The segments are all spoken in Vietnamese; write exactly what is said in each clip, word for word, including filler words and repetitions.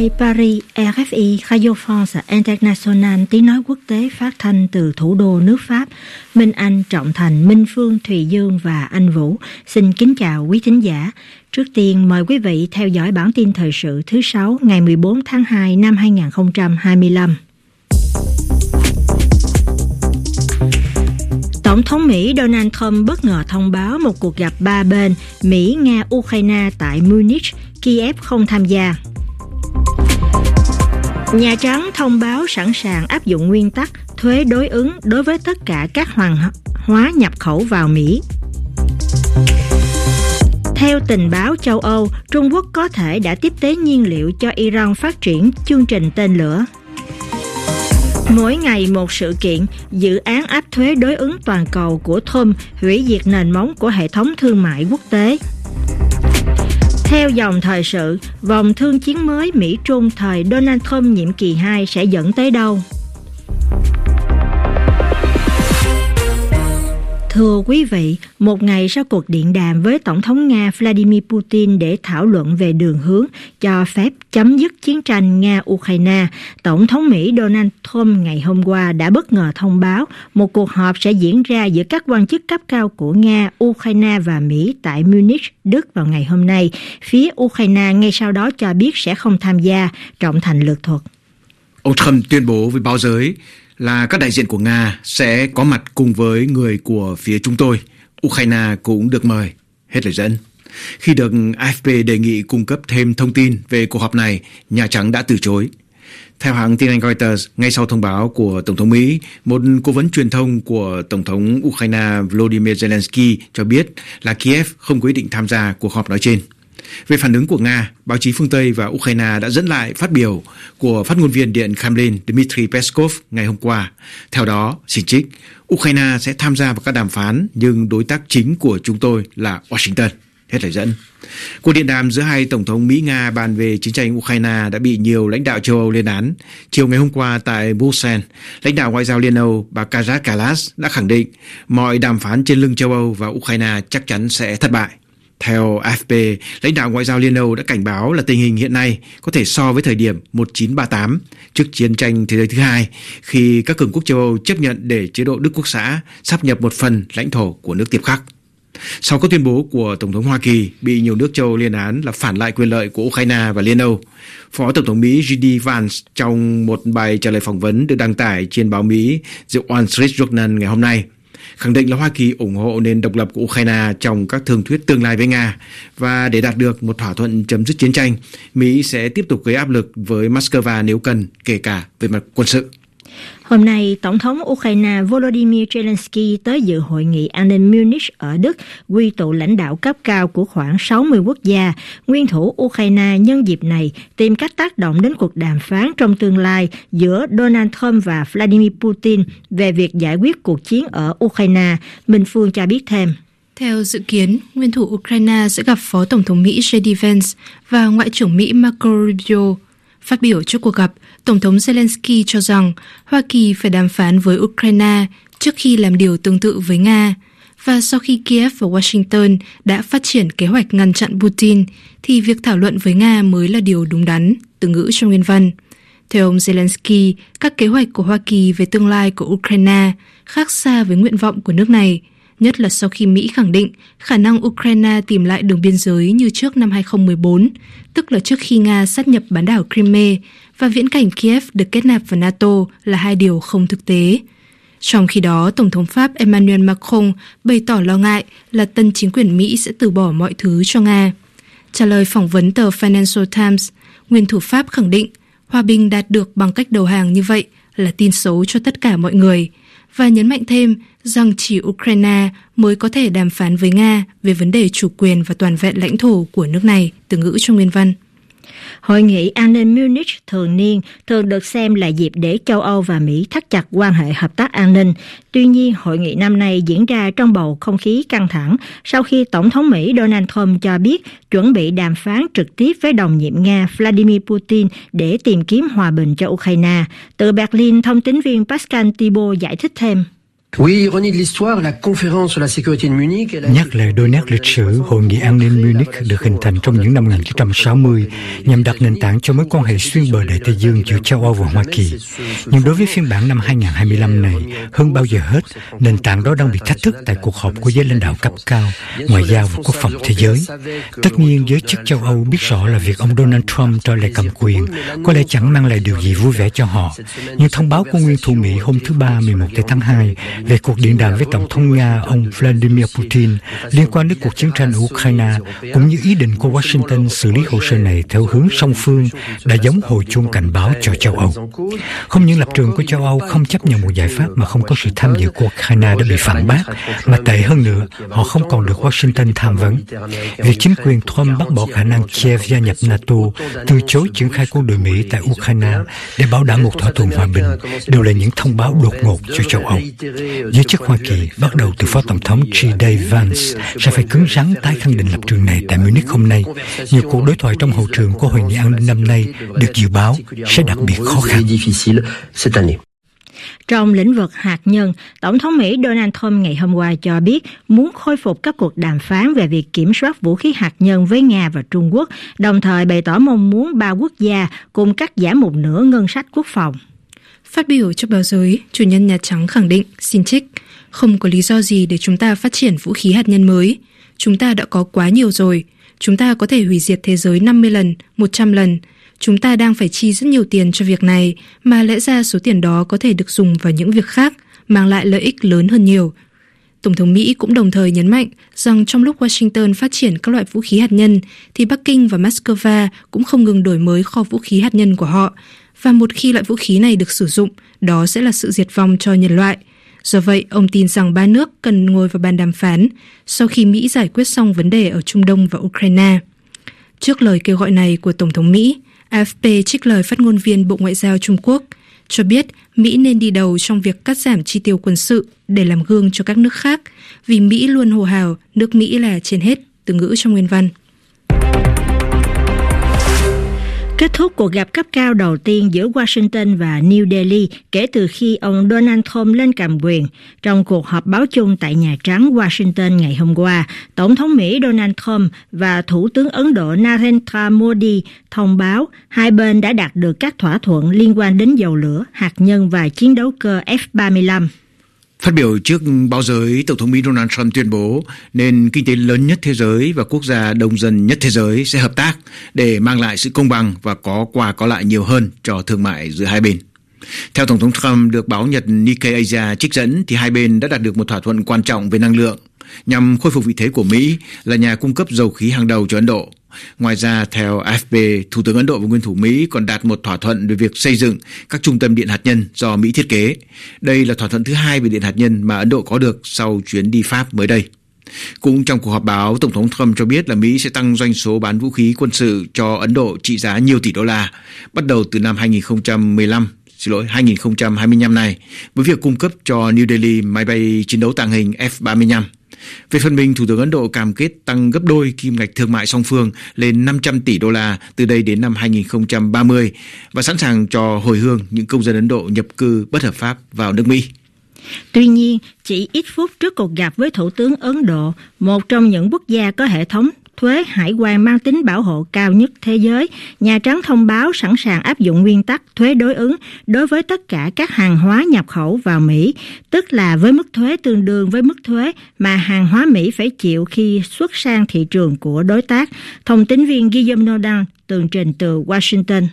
Đài Paris, rờ ép i, Radio France International, tiếng nói quốc tế phát thanh từ thủ đô nước Pháp. Minh Anh, Trọng Thành, Minh Phương, Thùy Dương và Anh Vũ xin kính chào quý thính giả. Trước tiên mời quý vị theo dõi bản tin thời sự thứ sáu ngày mười bốn tháng hai năm hai nghìn không trăm hai mươi lăm. Tổng thống Mỹ Donald Trump bất ngờ thông báo một cuộc gặp ba bên Mỹ, Nga, Ukraine tại Munich, Kiev không tham gia. Nhà Trắng thông báo sẵn sàng áp dụng nguyên tắc thuế đối ứng đối với tất cả các hàng hóa nhập khẩu vào Mỹ. Theo tình báo châu Âu, Trung Quốc có thể đã tiếp tế nhiên liệu cho Iran phát triển chương trình tên lửa. Mỗi ngày một sự kiện, dự án áp thuế đối ứng toàn cầu của Trump hủy diệt nền móng của hệ thống thương mại quốc tế. Theo dòng thời sự, vòng thương chiến mới Mỹ-Trung thời Donald Trump nhiệm kỳ hai sẽ dẫn tới đâu? Thưa quý vị, một ngày sau cuộc điện đàm với Tổng thống Nga Vladimir Putin để thảo luận về đường hướng cho phép chấm dứt chiến tranh Nga-Ukraine, Tổng thống Mỹ Donald Trump ngày hôm qua đã bất ngờ thông báo một cuộc họp sẽ diễn ra giữa các quan chức cấp cao của Nga, Ukraine và Mỹ tại Munich, Đức vào ngày hôm nay. Phía Ukraine ngay sau đó cho biết sẽ không tham gia. Trọng Thành lược thuật. Ông Trump tuyên bố với báo giới là các đại diện của Nga sẽ có mặt cùng với người của phía chúng tôi. Ukraine cũng được mời. Hết lời dẫn. Khi được a ép pê đề nghị cung cấp thêm thông tin về cuộc họp này, Nhà Trắng đã từ chối. Theo hãng tin Anh Reuters, ngay sau thông báo của Tổng thống Mỹ, một cố vấn truyền thông của Tổng thống Ukraine Volodymyr Zelensky cho biết là Kiev không có ý định tham gia cuộc họp nói trên. Về phản ứng của Nga, báo chí phương Tây và Ukraine đã dẫn lại phát biểu của phát ngôn viên Điện Kremlin Dmitry Peskov ngày hôm qua. Theo đó, chỉ trích Ukraine sẽ tham gia vào các đàm phán nhưng đối tác chính của chúng tôi là Washington. Hết lời dẫn. Cuộc điện đàm giữa hai tổng thống Mỹ-Nga bàn về chiến tranh Ukraine đã bị nhiều lãnh đạo châu Âu lên án. Chiều ngày hôm qua tại Bruxelles, lãnh đạo ngoại giao Liên Âu bà Kaja Kallas đã khẳng định mọi đàm phán trên lưng châu Âu và Ukraine chắc chắn sẽ thất bại. Theo a ép pê, lãnh đạo ngoại giao Liên Âu đã cảnh báo là tình hình hiện nay có thể so với thời điểm một nghìn chín trăm ba mươi tám trước chiến tranh thế giới thứ hai, khi các cường quốc châu Âu chấp nhận để chế độ Đức Quốc xã sáp nhập một phần lãnh thổ của nước tiếp khắc. Sau các tuyên bố của Tổng thống Hoa Kỳ bị nhiều nước châu Âu lên án là phản lại quyền lợi của Ukraine và Liên Âu, Phó Tổng thống Mỹ giê đê Vance trong một bài trả lời phỏng vấn được đăng tải trên báo Mỹ The Wall Street Journal ngày hôm nay khẳng định là Hoa Kỳ ủng hộ nền độc lập của Ukraine trong các thương thuyết tương lai với Nga, và để đạt được một thỏa thuận chấm dứt chiến tranh, Mỹ sẽ tiếp tục gây áp lực với Moscow nếu cần, kể cả về mặt quân sự. Hôm nay, Tổng thống Ukraine Volodymyr Zelensky tới dự hội nghị an ninh Munich ở Đức, quy tụ lãnh đạo cấp cao của khoảng sáu mươi quốc gia. Nguyên thủ Ukraine nhân dịp này tìm cách tác động đến cuộc đàm phán trong tương lai giữa Donald Trump và Vladimir Putin về việc giải quyết cuộc chiến ở Ukraine. Minh Phương cho biết thêm. Theo dự kiến, nguyên thủ Ukraine sẽ gặp Phó Tổng thống Mỹ giê đê Vance và Ngoại trưởng Mỹ Marco Rubio. Phát biểu trước cuộc gặp, Tổng thống Zelensky cho rằng Hoa Kỳ phải đàm phán với Ukraine trước khi làm điều tương tự với Nga. Và sau khi Kiev và Washington đã phát triển kế hoạch ngăn chặn Putin, thì việc thảo luận với Nga mới là điều đúng đắn, từ ngữ trong nguyên văn. Theo ông Zelensky, các kế hoạch của Hoa Kỳ về tương lai của Ukraine khác xa với nguyện vọng của nước này, nhất là sau khi Mỹ khẳng định khả năng Ukraine tìm lại đường biên giới như trước năm hai không một bốn, tức là trước khi Nga sát nhập bán đảo Crimea, và viễn cảnh Kiev được kết nạp vào NATO là hai điều không thực tế. Trong khi đó, Tổng thống Pháp Emmanuel Macron bày tỏ lo ngại là tân chính quyền Mỹ sẽ từ bỏ mọi thứ cho Nga. Trả lời phỏng vấn tờ Financial Times, nguyên thủ Pháp khẳng định hòa bình đạt được bằng cách đầu hàng như vậy là tin xấu cho tất cả mọi người, và nhấn mạnh thêm rằng chỉ Ukraine mới có thể đàm phán với Nga về vấn đề chủ quyền và toàn vẹn lãnh thổ của nước này, từ ngữ trong nguyên văn. Hội nghị an ninh Munich thường niên thường được xem là dịp để châu Âu và Mỹ thắt chặt quan hệ hợp tác an ninh. Tuy nhiên, hội nghị năm nay diễn ra trong bầu không khí căng thẳng sau khi Tổng thống Mỹ Donald Trump cho biết chuẩn bị đàm phán trực tiếp với đồng nhiệm Nga Vladimir Putin để tìm kiếm hòa bình cho Ukraine. Từ Berlin, thông tín viên Pascal Thibault giải thích thêm. Nhắc lại đôi nét lịch sử, Hội nghị an ninh Munich được hình thành trong những năm một nghìn chín trăm sáu mươi nhằm đặt nền tảng cho mối quan hệ xuyên bờ Đại Tây Dương giữa châu Âu và Hoa Kỳ. Nhưng đối với phiên bản năm hai nghìn không trăm hai mươi lăm này, hơn bao giờ hết, nền tảng đó đang bị thách thức tại cuộc họp của giới lãnh đạo cấp cao, ngoại giao và quốc phòng thế giới. Tất nhiên, giới chức châu Âu biết rõ là việc ông Donald Trump trở lại cầm quyền có lẽ chẳng mang lại điều gì vui vẻ cho họ. Nhưng thông báo của nguyên thủ Mỹ hôm thứ Ba mười một tháng hai về cuộc điện đàm với Tổng thống Nga ông Vladimir Putin liên quan đến cuộc chiến tranh ở Ukraine, cũng như ý định của Washington xử lý hồ sơ này theo hướng song phương, đã giống hồi chuông cảnh báo cho châu Âu. Không những lập trường của châu Âu không chấp nhận một giải pháp mà không có sự tham dự của Ukraine đã bị phản bác, mà tệ hơn nữa, họ không còn được Washington tham vấn. Việc chính quyền Trump bác bỏ khả năng Kiev gia nhập NATO, từ chối triển khai quân đội Mỹ tại Ukraine để bảo đảm một thỏa thuận hòa bình, đều là những thông báo đột ngột cho châu Âu. Giới chức Hoa Kỳ, bắt đầu từ Phó Tổng thống J D Vance, sẽ phải cứng rắn tái khẳng định lập trường này tại Munich hôm nay. Nhiều cuộc đối thoại trong hậu trường của Hội nghị an ninh năm nay được dự báo sẽ đặc biệt khó khăn. Trong lĩnh vực hạt nhân, Tổng thống Mỹ Donald Trump ngày hôm qua cho biết muốn khôi phục các cuộc đàm phán về việc kiểm soát vũ khí hạt nhân với Nga và Trung Quốc, đồng thời bày tỏ mong muốn ba quốc gia cùng cắt giảm một nửa ngân sách quốc phòng. Phát biểu trước báo giới, chủ nhân Nhà Trắng khẳng định, xin trích, không có lý do gì để chúng ta phát triển vũ khí hạt nhân mới. Chúng ta đã có quá nhiều rồi. Chúng ta có thể hủy diệt thế giới năm mươi lần, một trăm lần. Chúng ta đang phải chi rất nhiều tiền cho việc này, mà lẽ ra số tiền đó có thể được dùng vào những việc khác, mang lại lợi ích lớn hơn nhiều. Tổng thống Mỹ cũng đồng thời nhấn mạnh rằng trong lúc Washington phát triển các loại vũ khí hạt nhân, thì Bắc Kinh và Moscow cũng không ngừng đổi mới kho vũ khí hạt nhân của họ. Và một khi loại vũ khí này được sử dụng, đó sẽ là sự diệt vong cho nhân loại. Do vậy, ông tin rằng ba nước cần ngồi vào bàn đàm phán sau khi Mỹ giải quyết xong vấn đề ở Trung Đông và Ukraine. Trước lời kêu gọi này của Tổng thống Mỹ, a ép pê trích lời phát ngôn viên Bộ Ngoại giao Trung Quốc cho biết Mỹ nên đi đầu trong việc cắt giảm chi tiêu quân sự để làm gương cho các nước khác, vì Mỹ luôn hô hào nước Mỹ là trên hết, từ ngữ trong nguyên văn. Kết thúc cuộc gặp cấp cao đầu tiên giữa Washington và New Delhi kể từ khi ông Donald Trump lên cầm quyền. Trong cuộc họp báo chung tại Nhà Trắng Washington ngày hôm qua, Tổng thống Mỹ Donald Trump và Thủ tướng Ấn Độ Narendra Modi thông báo hai bên đã đạt được các thỏa thuận liên quan đến dầu lửa, hạt nhân và chiến đấu cơ F ba mươi lăm. Phát biểu trước báo giới, Tổng thống Mỹ Donald Trump tuyên bố nền kinh tế lớn nhất thế giới và quốc gia đông dân nhất thế giới sẽ hợp tác để mang lại sự công bằng và có qua có lại nhiều hơn cho thương mại giữa hai bên. Theo Tổng thống Trump được báo Nhật Nikkei Asia trích dẫn, thì hai bên đã đạt được một thỏa thuận quan trọng về năng lượng nhằm khôi phục vị thế của Mỹ là nhà cung cấp dầu khí hàng đầu cho Ấn Độ. Ngoài ra, theo a ép pê, Thủ tướng Ấn Độ và nguyên thủ Mỹ còn đạt một thỏa thuận về việc xây dựng các trung tâm điện hạt nhân do Mỹ thiết kế. Đây là thỏa thuận thứ hai về điện hạt nhân mà Ấn Độ có được sau chuyến đi Pháp mới đây. Cũng trong cuộc họp báo, Tổng thống Trump cho biết là Mỹ sẽ tăng doanh số bán vũ khí quân sự cho Ấn Độ trị giá nhiều tỷ đô la, bắt đầu từ năm hai nghìn không trăm mười lăm, xin lỗi, hai nghìn không trăm hai mươi lăm này, với việc cung cấp cho New Delhi máy bay chiến đấu tàng hình F ba mươi lăm. Về phần mình, Thủ tướng Ấn Độ cam kết tăng gấp đôi kim ngạch thương mại song phương lên năm trăm tỷ đô la từ đây đến năm hai nghìn không trăm ba mươi và sẵn sàng cho hồi hương những công dân Ấn Độ nhập cư bất hợp pháp vào nước Mỹ. Tuy nhiên, chỉ ít phút trước cuộc gặp với Thủ tướng Ấn Độ, một trong những quốc gia có hệ thống thuế hải quan mang tính bảo hộ cao nhất thế giới, Nhà Trắng thông báo sẵn sàng áp dụng nguyên tắc thuế đối ứng đối với tất cả các hàng hóa nhập khẩu vào Mỹ, tức là với mức thuế tương đương với mức thuế mà hàng hóa Mỹ phải chịu khi xuất sang thị trường của đối tác. Thông tín viên Guillaume Nodin tường trình từ Washington.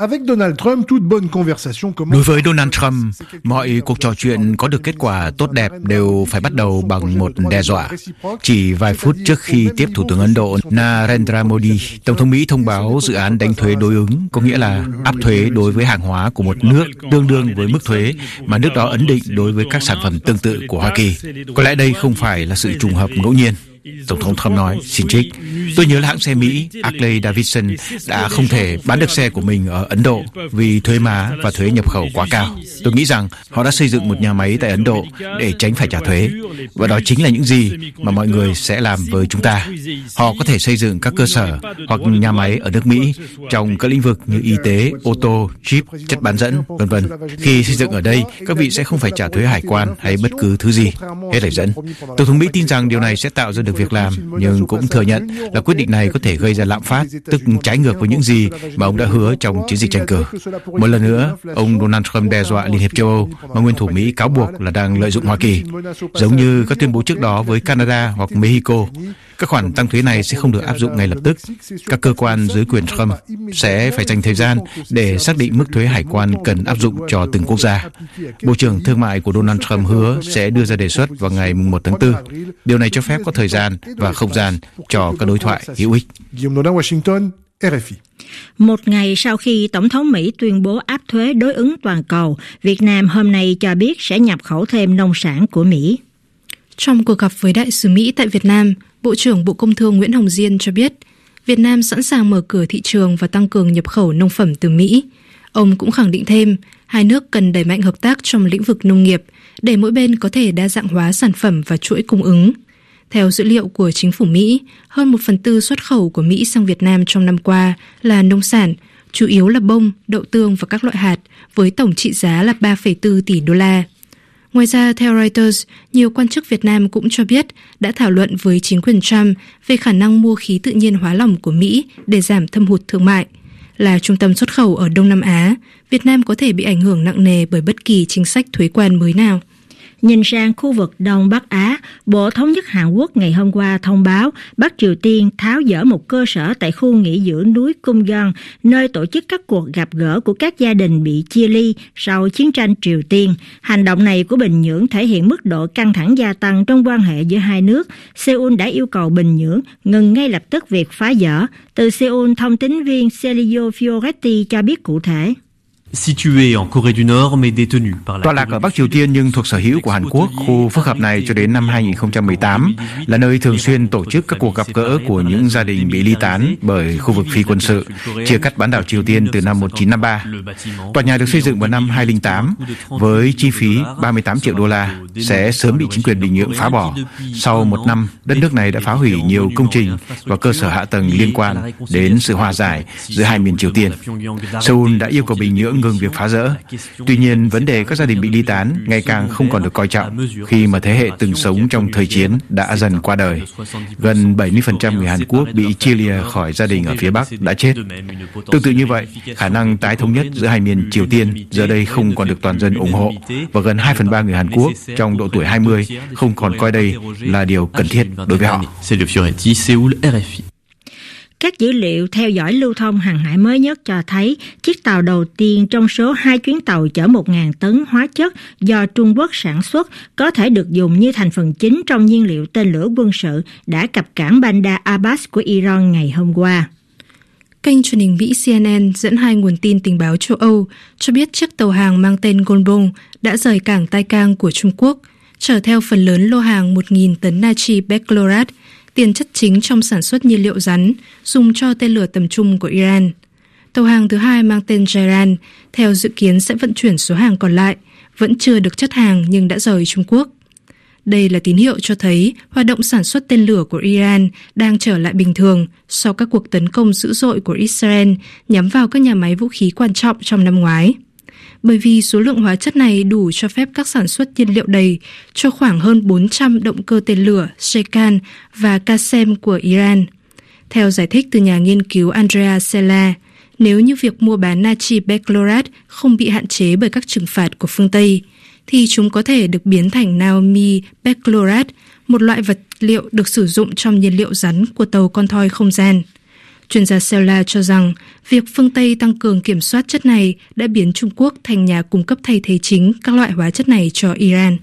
Đối với Donald Trump, mọi cuộc trò chuyện có được kết quả tốt đẹp đều phải bắt đầu bằng một đe dọa. Chỉ vài phút trước khi tiếp Thủ tướng Ấn Độ Narendra Modi, Tổng thống Mỹ thông báo dự án đánh thuế đối ứng, có nghĩa là áp thuế đối với hàng hóa của một nước tương đương với mức thuế mà nước đó ấn định đối với các sản phẩm tương tự của Hoa Kỳ. Có lẽ đây không phải là sự trùng hợp ngẫu nhiên. Tổng thống Trump nói, xin trích, tôi nhớ là hãng xe Mỹ Harley Davidson đã không thể bán được xe của mình ở Ấn Độ vì thuế má và thuế nhập khẩu quá cao. Tôi nghĩ rằng họ đã xây dựng một nhà máy tại Ấn Độ để tránh phải trả thuế. Và đó chính là những gì mà mọi người sẽ làm với chúng ta. Họ có thể xây dựng các cơ sở hoặc nhà máy ở nước Mỹ trong các lĩnh vực như y tế, ô tô, chip, chất bán dẫn, vân vân. Khi xây dựng ở đây, các vị sẽ không phải trả thuế hải quan hay bất cứ thứ gì. Hết lời dẫn. Tổng thống Mỹ tin rằng điều này sẽ tạo ra được việc làm, nhưng cũng thừa nhận là quyết định này có thể gây ra lạm phát, tức trái ngược với những gì mà ông đã hứa trong chiến dịch tranh cử. Một lần nữa, ông Donald Trump đe dọa Liên hiệp châu Âu mà nguyên thủ Mỹ cáo buộc là đang lợi dụng Hoa Kỳ. Giống như các tuyên bố trước đó với Canada hoặc Mexico, các khoản tăng thuế này sẽ không được áp dụng ngay lập tức. Các cơ quan dưới quyền Trump sẽ phải dành thời gian để xác định mức thuế hải quan cần áp dụng cho từng quốc gia. Bộ trưởng Thương mại của Donald Trump hứa sẽ đưa ra đề xuất vào ngày mùng một tháng tư. Điều này cho phép có thời gian và không gian cho các đối thoại hữu ích. Một ngày sau khi Tổng thống Mỹ tuyên bố áp thuế đối ứng toàn cầu, Việt Nam hôm nay cho biết sẽ nhập khẩu thêm nông sản của Mỹ. Trong cuộc gặp với đại sứ Mỹ tại Việt Nam, Bộ trưởng Bộ Công Thương Nguyễn Hồng Diên cho biết Việt Nam sẵn sàng mở cửa thị trường và tăng cường nhập khẩu nông phẩm từ Mỹ. Ông cũng khẳng định thêm, hai nước cần đẩy mạnh hợp tác trong lĩnh vực nông nghiệp để mỗi bên có thể đa dạng hóa sản phẩm và chuỗi cung ứng. Theo dữ liệu của chính phủ Mỹ, hơn một phần tư xuất khẩu của Mỹ sang Việt Nam trong năm qua là nông sản, chủ yếu là bông, đậu tương và các loại hạt, với tổng trị giá là ba phẩy bốn tỷ đô la. Ngoài ra, theo Reuters, nhiều quan chức Việt Nam cũng cho biết đã thảo luận với chính quyền Trump về khả năng mua khí tự nhiên hóa lỏng của Mỹ để giảm thâm hụt thương mại. Là trung tâm xuất khẩu ở Đông Nam Á, Việt Nam có thể bị ảnh hưởng nặng nề bởi bất kỳ chính sách thuế quan mới nào. Nhìn sang khu vực Đông Bắc Á, Bộ Thống nhất Hàn Quốc ngày hôm qua thông báo Bắc Triều Tiên tháo dỡ một cơ sở tại khu nghỉ dưỡng núi Kumgang, nơi tổ chức các cuộc gặp gỡ của các gia đình bị chia ly sau chiến tranh Triều Tiên. Hành động này của Bình Nhưỡng thể hiện mức độ căng thẳng gia tăng trong quan hệ giữa hai nước. Seoul đã yêu cầu Bình Nhưỡng ngừng ngay lập tức việc phá dỡ. Từ Seoul, thông tín viên Sergio Fioretti cho biết cụ thể. Tọa lạc ở Bắc Triều Tiên nhưng thuộc sở hữu của Hàn Quốc, khu phức hợp này cho đến năm hai không một tám là nơi thường xuyên tổ chức các cuộc gặp gỡ của những gia đình bị ly tán bởi khu vực phi quân sự, chia cắt bán đảo Triều Tiên từ năm một nghìn chín trăm năm mươi ba. Tòa nhà được xây dựng vào năm hai không không tám với chi phí ba mươi tám triệu đô la, sẽ sớm bị chính quyền Bình Nhưỡng phá bỏ. Sau một năm, đất nước này đã phá hủy nhiều công trình và cơ sở hạ tầng liên quan đến sự hòa giải giữa hai miền Triều Tiên. Seoul đã yêu cầu Bình Nhưỡng ngừng việc phá rỡ. Tuy nhiên, vấn đề các gia đình bị ly tán ngày càng không còn được coi trọng khi mà thế hệ từng sống trong thời chiến đã dần qua đời. Gần bảy mươi phần trăm người Hàn Quốc bị chia lìa khỏi gia đình ở phía Bắc đã chết. Tương tự như vậy, khả năng tái thống nhất giữa hai miền Triều Tiên giờ đây không còn được toàn dân ủng hộ và gần hai phần ba người Hàn Quốc trong độ tuổi hai mươi không còn coi đây là điều cần thiết đối với họ. Các dữ liệu theo dõi lưu thông hàng hải mới nhất cho thấy chiếc tàu đầu tiên trong số hai chuyến tàu chở một nghìn tấn hóa chất do Trung Quốc sản xuất có thể được dùng như thành phần chính trong nhiên liệu tên lửa quân sự đã cập cảng Bandar Abbas của Iran ngày hôm qua. Kênh truyền hình Mỹ C N N dẫn hai nguồn tin tình báo châu Âu cho biết chiếc tàu hàng mang tên Golbong đã rời cảng Tai Cang của Trung Quốc, chở theo phần lớn lô hàng một nghìn tấn natri perchlorate, tiền chất chính trong sản xuất nhiên liệu rắn dùng cho tên lửa tầm trung của Iran. Tàu hàng thứ hai mang tên Jairan, theo dự kiến sẽ vận chuyển số hàng còn lại, vẫn chưa được chất hàng nhưng đã rời Trung Quốc. Đây là tín hiệu cho thấy hoạt động sản xuất tên lửa của Iran đang trở lại bình thường sau các cuộc tấn công dữ dội của Israel nhắm vào các nhà máy vũ khí quan trọng trong năm ngoái. Bởi vì số lượng hóa chất này đủ cho phép các sản xuất nhiên liệu đầy cho khoảng hơn bốn trăm động cơ tên lửa Shekan và Qasem của Iran. Theo giải thích từ nhà nghiên cứu Andrea Sella, nếu như việc mua bán natri perchlorate không bị hạn chế bởi các trừng phạt của phương Tây, thì chúng có thể được biến thành naomi perchlorate, một loại vật liệu được sử dụng trong nhiên liệu rắn của tàu con thoi không gian. Chuyên gia Sella cho rằng việc phương Tây tăng cường kiểm soát chất này đã biến Trung Quốc thành nhà cung cấp thay thế chính các loại hóa chất này cho Iran.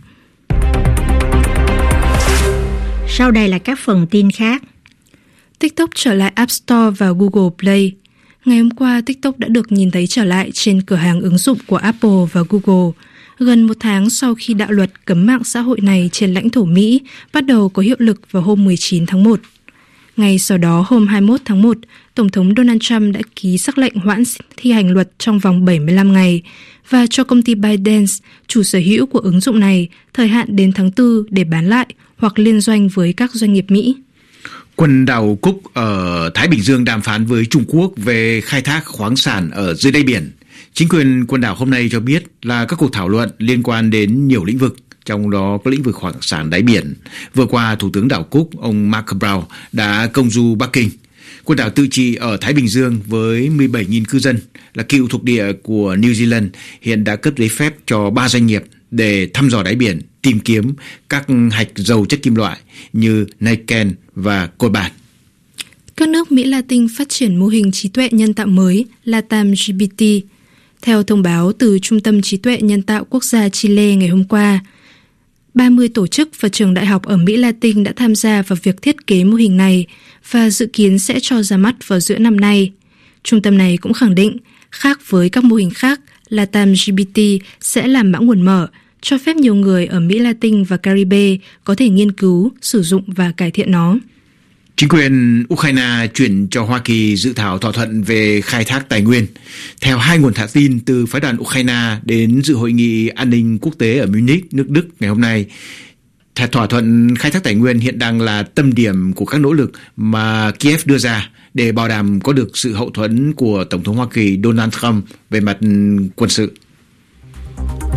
Sau đây là các phần tin khác. TikTok trở lại App Store và Google Play. Ngày hôm qua, TikTok đã được nhìn thấy trở lại trên cửa hàng ứng dụng của Apple và Google. gần một tháng sau khi đạo luật cấm mạng xã hội này trên lãnh thổ Mỹ bắt đầu có hiệu lực vào hôm mười chín tháng một. Ngay sau đó, hôm hai mươi mốt tháng một, Tổng thống Donald Trump đã ký sắc lệnh hoãn thi hành luật trong vòng bảy mươi lăm ngày và cho công ty ByteDance, chủ sở hữu của ứng dụng này, thời hạn đến tháng tư để bán lại hoặc liên doanh với các doanh nghiệp Mỹ. Quần đảo Cook ở Thái Bình Dương đàm phán với Trung Quốc về khai thác khoáng sản ở dưới đáy biển. Chính quyền quần đảo hôm nay cho biết là các cuộc thảo luận liên quan đến nhiều lĩnh vực, trong đó có lĩnh vực khoáng sản đáy biển. Vừa qua, Thủ tướng đảo Cook, ông Mark Brown, đã công du Bắc Kinh. Quần đảo tự trị ở Thái Bình Dương với mười bảy nghìn cư dân, là cựu thuộc địa của New Zealand, hiện đã cấp giấy phép cho ba doanh nghiệp để thăm dò đáy biển, tìm kiếm các hạch giàu chất kim loại như niken và coban. Các nước Mỹ Latin phát triển mô hình trí tuệ nhân tạo mới LATAM G P T. Theo thông báo từ Trung tâm Trí tuệ Nhân tạo Quốc gia Chile ngày hôm qua, ba mươi tổ chức và trường đại học ở Mỹ Latin đã tham gia vào việc thiết kế mô hình này và dự kiến sẽ cho ra mắt vào giữa năm nay. Trung tâm này cũng khẳng định, khác với các mô hình khác, LATAM G P T sẽ làm mã nguồn mở, cho phép nhiều người ở Mỹ Latin và Caribe có thể nghiên cứu, sử dụng và cải thiện nó. Chính quyền Ukraine chuyển cho Hoa Kỳ dự thảo thỏa thuận về khai thác tài nguyên. Theo hai nguồn thạo tin từ phái đoàn Ukraine đến dự hội nghị an ninh quốc tế ở Munich, nước Đức ngày hôm nay, thỏa thuận khai thác tài nguyên hiện đang là tâm điểm của các nỗ lực mà Kiev đưa ra để bảo đảm có được sự hậu thuẫn của Tổng thống Hoa Kỳ Donald Trump về mặt quân sự.